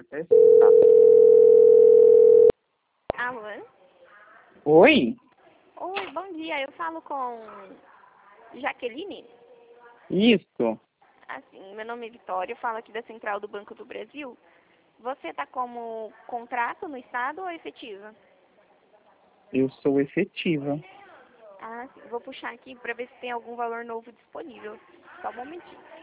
É chato. Alô? Oi? Oi, bom dia. Eu falo com Jaqueline? Isso. Assim, meu nome é Vitória, eu falo aqui da Central do Banco do Brasil. Você está como contrato no Estado ou efetiva? Eu sou efetiva. Ah, sim. Vou puxar aqui para ver se tem algum valor novo disponível. Só um momentinho.